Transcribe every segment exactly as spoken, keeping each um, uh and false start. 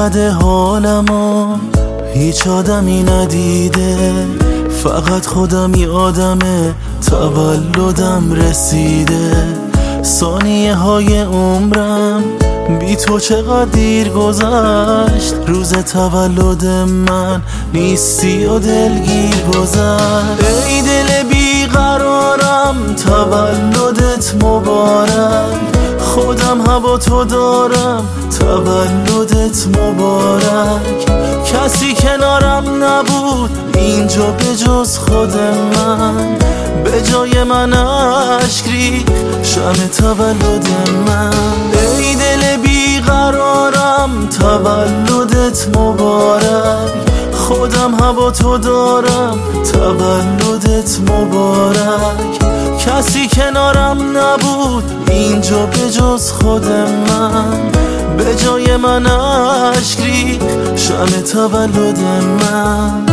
بده حالمو هیچ آدمی ندیده، فقط خودم یادمه تولدم رسیده. ثانیه های عمرم بی تو چقدر دیر گذشت، روز تولد من نیستی و دلگیر گذشت. ای دل بیقرارم تولدت مبارک، خودم هوا تو دارم تولدت مبارک. کسی کنارم نبود اینجا به جز خود من، به جای من عشق ریخت شمع تولد من. ای دل بیقرارم تولدت مبارک، خودم هوا تو دارم تولدت مبارک. کسی کنارم نبود اینجا به جز خود من، به جای من عشق ریخت شمع تولد من.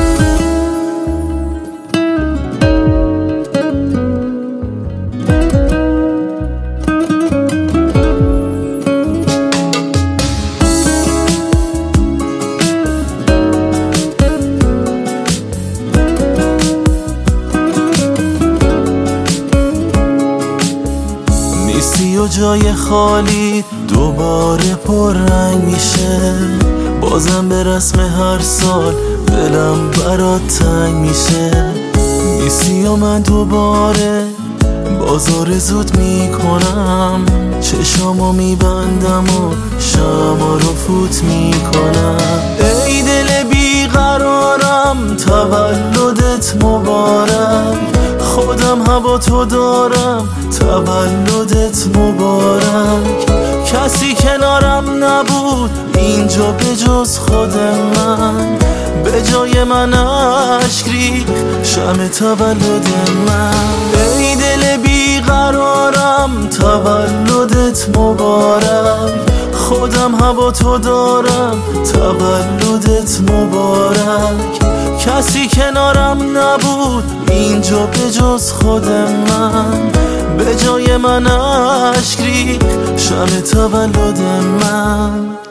نیستی و جای خالی دوباره پررنگ میشه، بازم به رسم هر سال دلم برات تنگ میشه. نیستی و من دوباره بازار زود میکنم، چشامو میبندم و شمع رو فوت میکنم. ای دل بیقرارم تولدت مبارک، خودم هوا تو دارم تولدت مبارک. کسی کنارم نبود اینجا به جز خود من، به جای من عشق ریخت شمع تولد من. ای دل بیقرارم تولدت مبارک، خودم هوا تو دارم تولدت مبارک. کسی کنارم نبود اینجا به جز خود من، به جای من عشق ریخت شمع تولد من.